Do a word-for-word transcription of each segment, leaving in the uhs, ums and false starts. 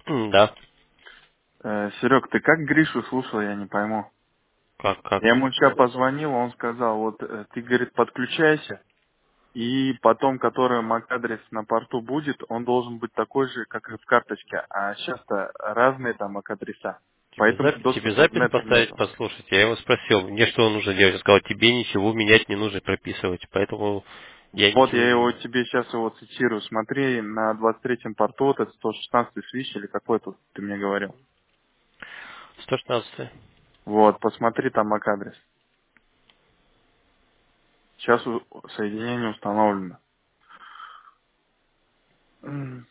М, Да. Э, Серег, ты как Гришу слушал, я не пойму. Как, как? Я ему сейчас позвонил, он сказал, вот э, ты, говорит, подключайся, и потом, который MAC-адрес на порту будет, он должен быть такой же, как и в карточке, а сейчас-то разные там MAC-адреса. Тебе, Поэтому запись, тебе доступа в запись нету поставить, нету. послушать. Я его спросил, мне что нужно делать. Он сказал, тебе ничего менять не нужно, прописывать. Поэтому я Вот ничего я не его меняю. тебе сейчас его цитирую. Смотри, на двадцать третьем порту, вот этот сто шестнадцатый свич или какой тут ты мне говорил. сто шестнадцать. Вот, посмотри там MAC-адрес. Сейчас у- соединение установлено. М.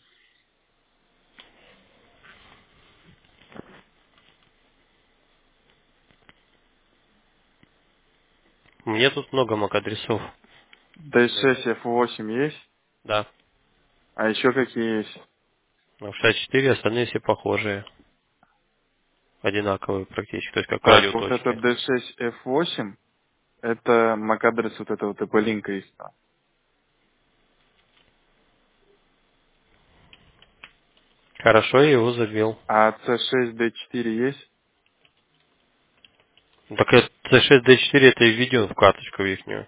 У меня тут много мак-адресов. ди шесть эф восемь есть? Да. А еще какие есть? А в шестьдесят четыре остальные все похожие. Одинаковые практически. То есть как Так, вот это радиоточки. ди шесть эф восемь, это MAC-адрес вот этого ТП-линка есть. там. Хорошо, я его завел. А си шесть ди четыре есть? Ну, так это си шесть ди четыре это и введен в карточку ихнюю.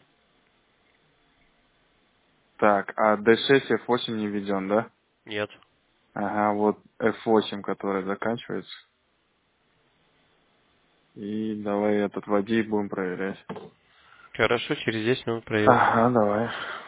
Так, а ди шесть эф восемь не введен, да? Нет. Ага, вот эф восемь, который заканчивается. И давай этот вводи и будем проверять. Хорошо, через десять минут проверим. Ага, давай.